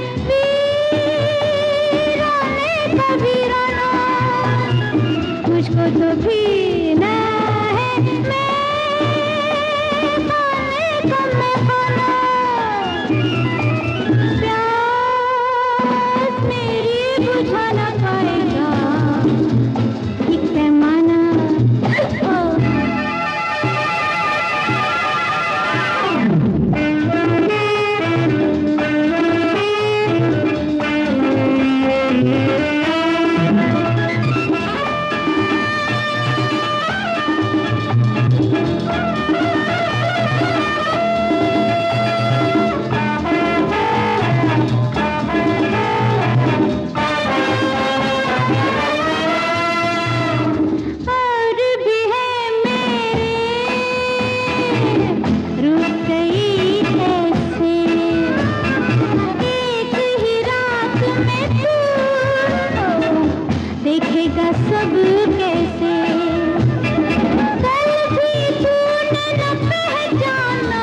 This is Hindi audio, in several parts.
वीराने का वीराना, मुझको तो पीना है मैं खाने का मैं खाना, प्यास मेरी बुझा न पाएगा एक पैमाना। देखेगा सब कैसे, कल भी तूने न पहचाना,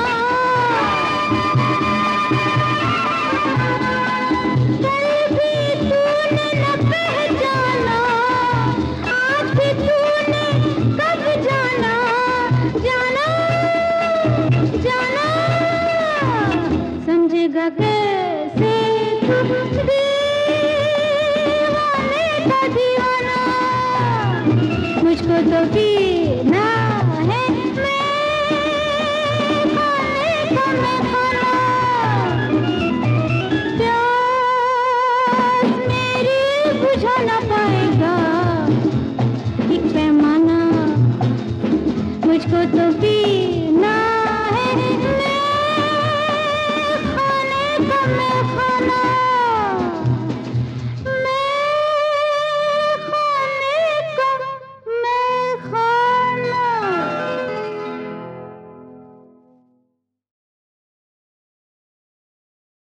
कल भी तूने न पहचाना, आज भी तूने कब जाना, जाना जाना, समझेगा कैसे तू दीवाने का दीवाना, मुझको तो पीना है मैं खाने का मैं